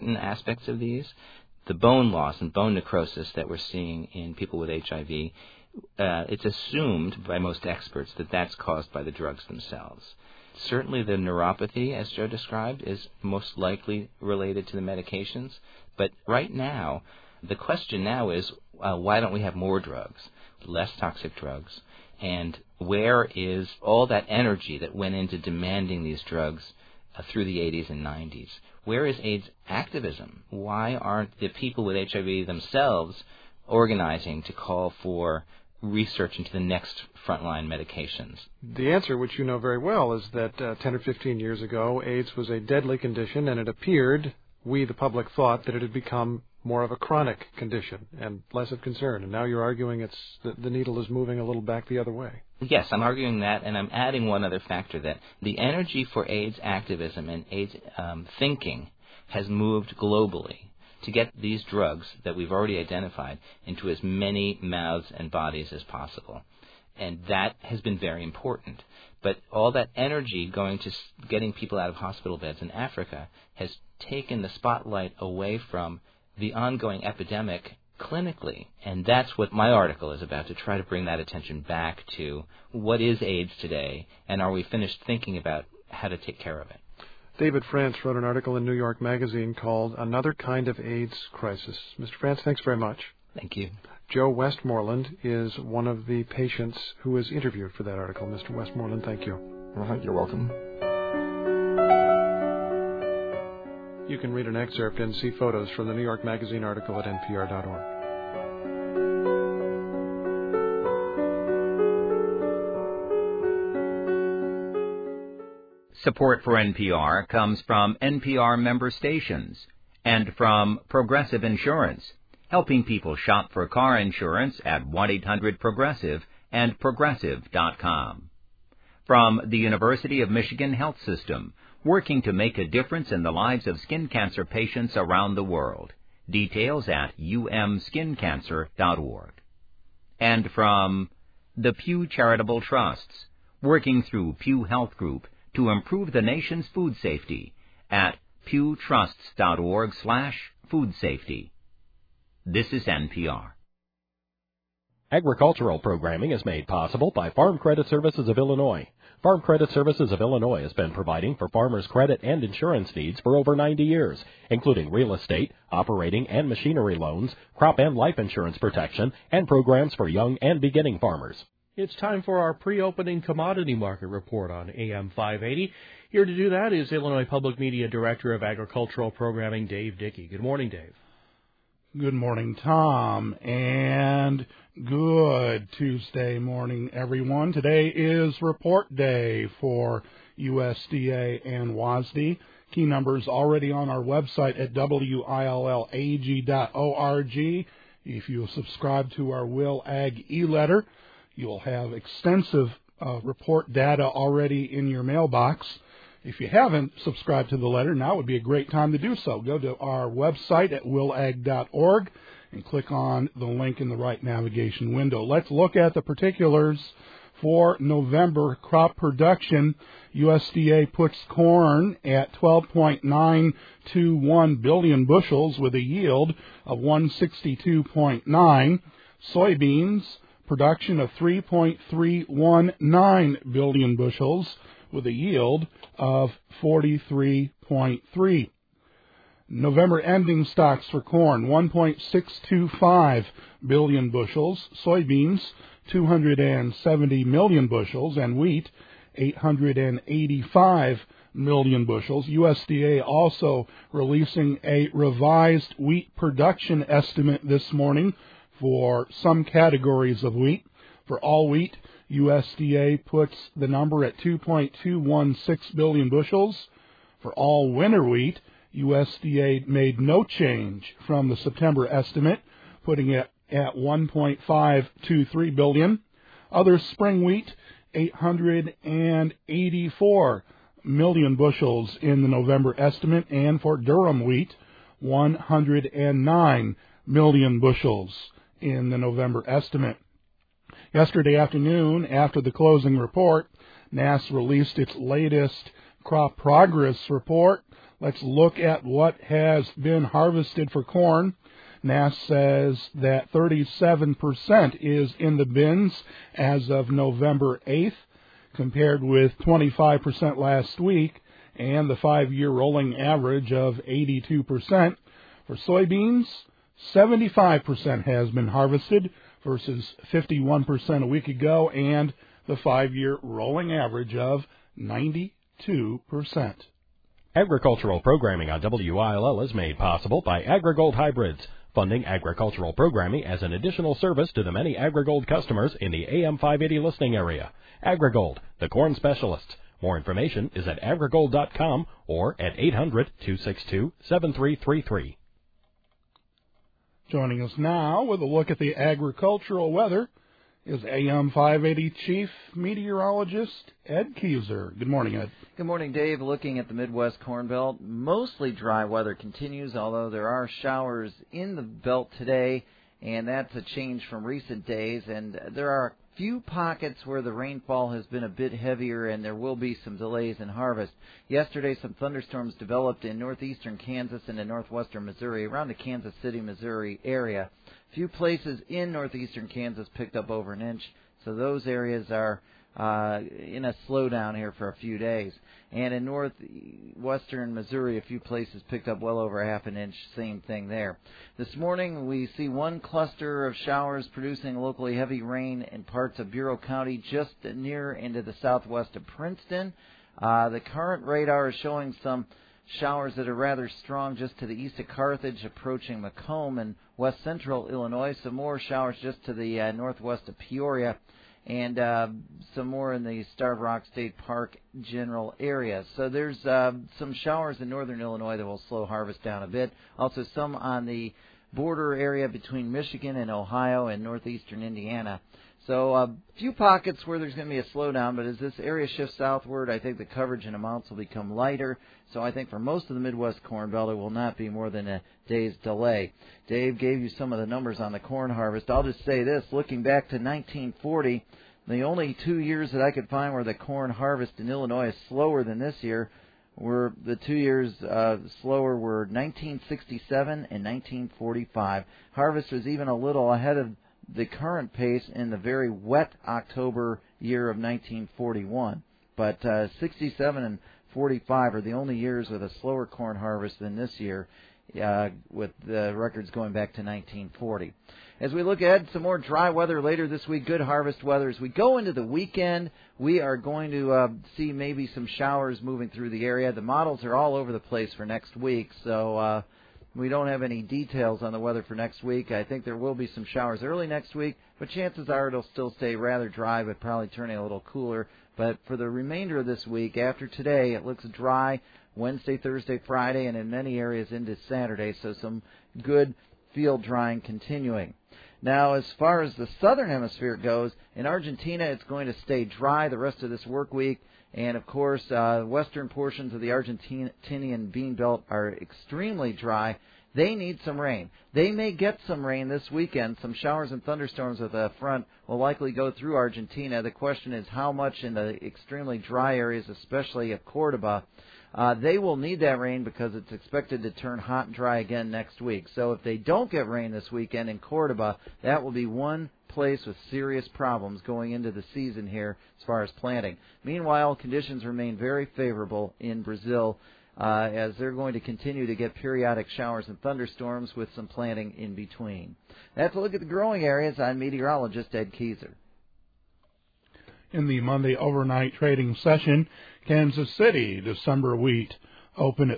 certain aspects of these. The bone loss and bone necrosis that we're seeing in people with HIV, it's assumed by most experts that that's caused by the drugs themselves. Certainly the neuropathy, as Joe described, is most likely related to the medications. But right now, the question now is, why don't we have more drugs, less toxic drugs? And where is all that energy that went into demanding these drugs through the 80s and 90s? Where is AIDS activism? Why aren't the people with HIV themselves organizing to call for research into the next frontline medications? The answer, which you know very well, is that 10 or 15 years ago, AIDS was a deadly condition, and it appeared, we the public thought, that it had become more of a chronic condition and less of concern. And now you're arguing the needle is moving a little back the other way. Yes, I'm arguing that, and I'm adding one other factor, that the energy for AIDS activism and AIDS thinking has moved globally to get these drugs that we've already identified into as many mouths and bodies as possible. And that has been very important. But all that energy going to getting people out of hospital beds in Africa has taken the spotlight away from the ongoing epidemic clinically. And that's what my article is about, to try to bring that attention back to what is AIDS today, and are we finished thinking about how to take care of it. David France wrote an article in New York Magazine called Another Kind of AIDS Crisis. Mr. France, thanks very much. Thank you. Joe Westmoreland is one of the patients who was interviewed for that article. Mr. Westmoreland, thank you. You're welcome. You can read an excerpt and see photos from the New York Magazine article at npr.org. Support for NPR comes from NPR member stations and from Progressive Insurance, helping people shop for car insurance at 1-800-PROGRESSIVE and Progressive.com. From the University of Michigan Health System, working to make a difference in the lives of skin cancer patients around the world. Details at umskincancer.org. And from the Pew Charitable Trusts, working through Pew Health Group to improve the nation's food safety at pewtrusts.org/food safety. This is NPR. Agricultural programming is made possible by Farm Credit Services of Illinois. Farm Credit Services of Illinois has been providing for farmers' credit and insurance needs for over 90 years, including real estate, operating and machinery loans, crop and life insurance protection, and programs for young and beginning farmers. It's time for our pre-opening commodity market report on AM 580. Here to do that is Illinois Public Media Director of Agricultural Programming, Dave Dickey. Good morning, Dave. Good morning, Tom, and good Tuesday morning, everyone. Today is report day for USDA and WASDE. Key numbers already on our website at willag.org. If you subscribe to our Will Ag e-letter, you'll have extensive report data already in your mailbox. If you haven't subscribed to the letter, now would be a great time to do so. Go to our website at willag.org and click on the link in the right navigation window. Let's look at the particulars for November crop production. USDA puts corn at 12.921 billion bushels with a yield of 162.9. Soybeans, production of 3.319 billion bushels with a yield of 43.3. November ending stocks for corn, 1.625 billion bushels, soybeans, 270 million bushels, and wheat, 885 million bushels. USDA also releasing a revised wheat production estimate this morning for some categories of wheat. For all wheat, USDA puts the number at 2.216 billion bushels. For all winter wheat, USDA made no change from the September estimate, putting it at 1.523 billion. Other spring wheat, 884 million bushels in the November estimate, and for durum wheat, 109 million bushels in the November estimate. Yesterday afternoon, after the closing report, NASS released its latest crop progress report. Let's look at what has been harvested for corn. NASS says that 37% is in the bins as of November 8th, compared with 25% last week, and the 5-year rolling average of 82%. For soybeans, 75% has been harvested versus 51% a week ago, and the 5-year rolling average of 92%. Agricultural programming on WILL is made possible by AgriGold Hybrids, funding agricultural programming as an additional service to the many AgriGold customers in the AM 580 listening area. AgriGold, the corn specialists. More information is at agrigold.com or at 800-262-7333. Joining us now with a look at the agricultural weather is AM 580 Chief Meteorologist Ed Keyser. Good morning, Ed. Good morning, Dave. Looking at the Midwest Corn Belt, mostly dry weather continues, although there are showers in the belt today, and that's a change from recent days. And there are a few pockets where the rainfall has been a bit heavier, and there will be some delays in harvest. Yesterday, some thunderstorms developed in northeastern Kansas and in northwestern Missouri, around the Kansas City, Missouri area. A few places in northeastern Kansas picked up over an inch, so those areas are in a slowdown here for a few days. And in northwestern Missouri, a few places picked up well over half an inch, same thing there. This morning, we see one cluster of showers producing locally heavy rain in parts of Bureau County, just near into the southwest of Princeton. The current radar is showing some showers that are rather strong just to the east of Carthage, approaching Macomb and west central Illinois. Some more showers just to the northwest of Peoria, and some more in the Starved Rock State Park general area. So there's some showers in northern Illinois that will slow harvest down a bit. Also some on the border area between Michigan and Ohio and northeastern Indiana. So a few pockets where there's going to be a slowdown, but as this area shifts southward, I think the coverage and amounts will become lighter. So I think for most of the Midwest Corn Belt, it will not be more than a day's delay. Dave gave you some of the numbers on the corn harvest. I'll just say this, looking back to 1940, the only 2 years that I could find where the corn harvest in Illinois is slower than this year were the 2 years slower were 1967 and 1945. Harvest was even a little ahead of the current pace in the very wet October year of 1941. But 67 and 45 are the only years with a slower corn harvest than this year, with the records going back to 1940. As we look ahead, some more dry weather later this week, good harvest weather. As we go into the weekend, we are going to see maybe some showers moving through the area. The models are all over the place for next week, so we don't have any details on the weather for next week. I think there will be some showers early next week, but chances are it'll still stay rather dry, but probably turning a little cooler. But for the remainder of this week, after today, it looks dry Wednesday, Thursday, Friday, and in many areas into Saturday, so some good field drying continuing. Now, as far as the southern hemisphere goes, in Argentina, it's going to stay dry the rest of this work week. And, of course, western portions of the Argentinian bean belt are extremely dry. They need some rain. They may get some rain this weekend. Some showers and thunderstorms with a front will likely go through Argentina. The question is how much in the extremely dry areas, especially of Cordoba. They will need that rain because it's expected to turn hot and dry again next week. So if they don't get rain this weekend in Cordoba, that will be one place with serious problems going into the season here as far as planting. Meanwhile, conditions remain very favorable in Brazil as they're going to continue to get periodic showers and thunderstorms with some planting in between. That's a look at the growing areas. I'm meteorologist Ed Keyser. In the Monday overnight trading session, Kansas City December wheat open at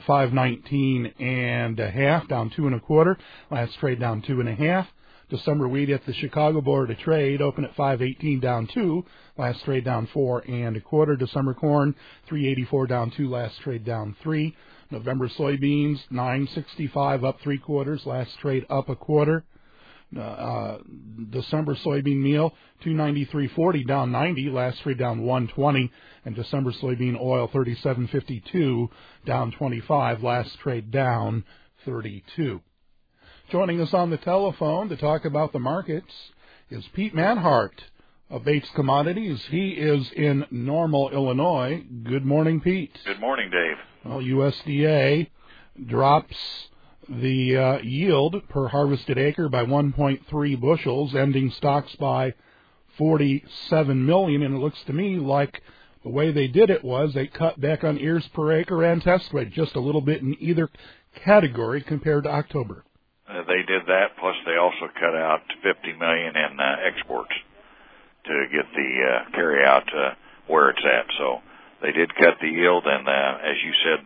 519.5, down 2 1/4. Last trade down 2 1/2. December wheat at the Chicago Board of Trade open at 518, down 2. Last trade down 4 1/4. December corn 384, down 2. Last trade down 3. November soybeans 965, up 3/4. Last trade up 1/4. December soybean meal 293.40, down 90. Last trade down 120. And December soybean oil 37.52, down 25. Last trade down 32. Joining us on the telephone to talk about the markets is Pete Manhart of Bates Commodities. He is in Normal, Illinois. Good morning, Pete. Good morning, Dave. Well, USDA drops the yield per harvested acre by 1.3 bushels, ending stocks by 47 million, and it looks to me like the way they did it was they cut back on ears per acre and test weight just a little bit in either category compared to October. They did that, plus they also cut out $50 million in exports to get the carry-out where it's at. So they did cut the yield, and as you said,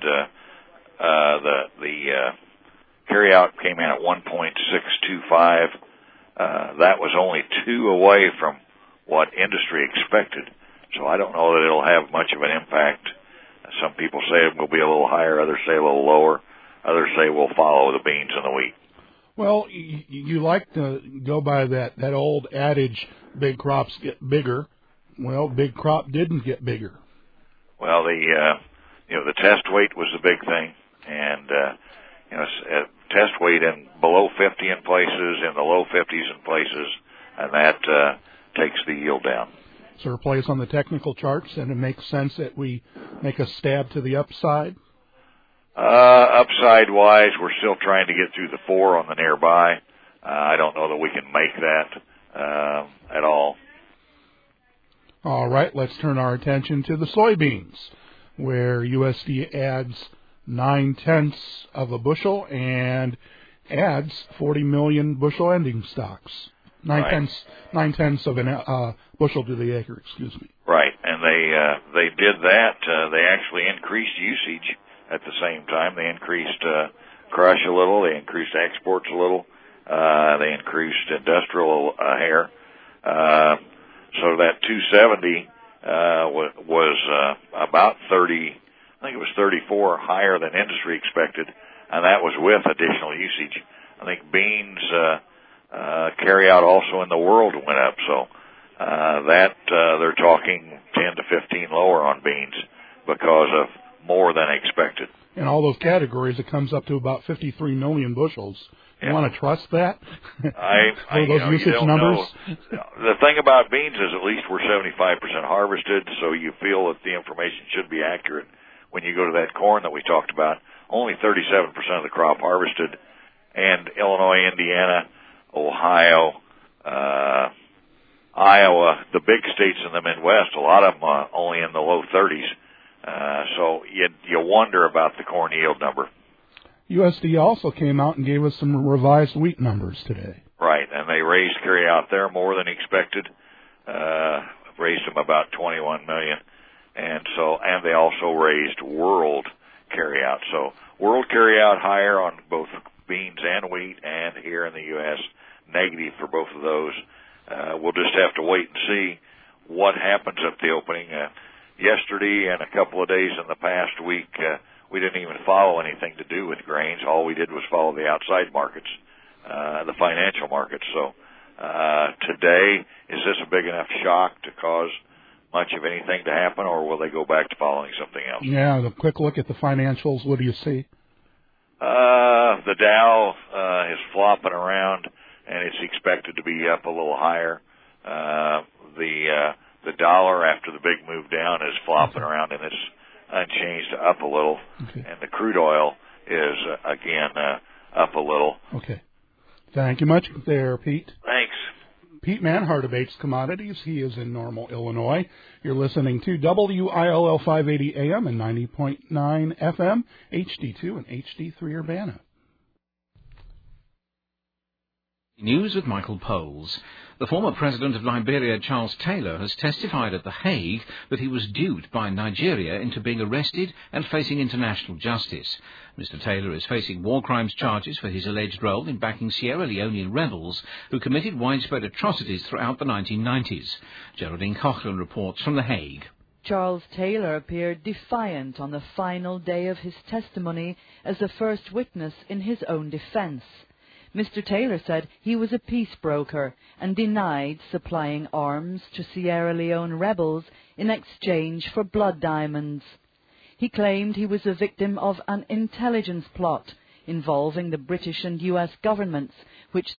the carry-out came in at 1.625. That was only 2 away from what industry expected. So I don't know that it'll have much of an impact. Some people say it will be a little higher, others say a little lower, others say we'll follow the beans and the wheat. Well, you like to go by that old adage, big crops get bigger. Well, big crop didn't get bigger. Well, the test weight was the big thing, and test weight in below 50 in places, in the low 50s in places, and that takes the yield down. So a place on the technical charts, and it makes sense that we make a stab to the upside? Upside-wise, we're still trying to get through the 4 on the nearby. I don't know that we can make that at all. All right, let's turn our attention to the soybeans, where USDA adds 9/10 of a bushel and adds 40 million bushel ending stocks. 9/10 of a bushel to the acre, excuse me. Right, and they did that. They actually increased usage at the same time. They increased crush a little. They increased exports a little. They increased industrial hair. So that 270 was about 30. I think it was 34 higher than industry expected, and that was with additional usage. I think beans carry out also in the world went up, so they're talking 10 to 15 lower on beans because of more than expected. In all those categories, it comes up to about 53 million bushels. You want to trust that? Those usage numbers? The thing about beans is at least we're 75% harvested, so you feel that the information should be accurate. When you go to that corn that we talked about, only 37% of the crop harvested, and Illinois, Indiana, Ohio, Iowa, the big states in the Midwest, a lot of them only in the low 30s. So you wonder about the corn yield number. USDA also came out and gave us some revised wheat numbers today. Right, and they raised carry out there more than expected, raised them about 21 million, and they also raised world carry out. So world carry out higher on both beans and wheat, and here in the U.S. negative for both of those. We'll just have to wait and see what happens at the opening. Yesterday and a couple of days in the past week, we didn't even follow anything to do with grains. All we did was follow the outside markets, the financial markets. So today, is this a big enough shock to cause much of anything to happen, or will they go back to following something else? Yeah, a quick look at the financials. What do you see? The Dow is flopping around, and it's expected to be up a little higher. The dollar, after the big move down, is flopping around, and it's unchanged up a little. Okay. And the crude oil is, again, up a little. Okay. Thank you much there, Pete. Thanks. Pete Manhart of Bates Commodities. He is in Normal, Illinois. You're listening to WILL 580 AM and 90.9 FM, HD2 and HD3 Urbana. News with Michael Poles. The former president of Liberia, Charles Taylor, has testified at The Hague that he was duped by Nigeria into being arrested and facing international justice. Mr. Taylor is facing war crimes charges for his alleged role in backing Sierra Leonean rebels who committed widespread atrocities throughout the 1990s. Geraldine Coughlin reports from The Hague. Charles Taylor appeared defiant on the final day of his testimony as the first witness in his own defense. Mr. Taylor said he was a peace broker and denied supplying arms to Sierra Leone rebels in exchange for blood diamonds. He claimed he was a victim of an intelligence plot involving the British and U.S. governments, which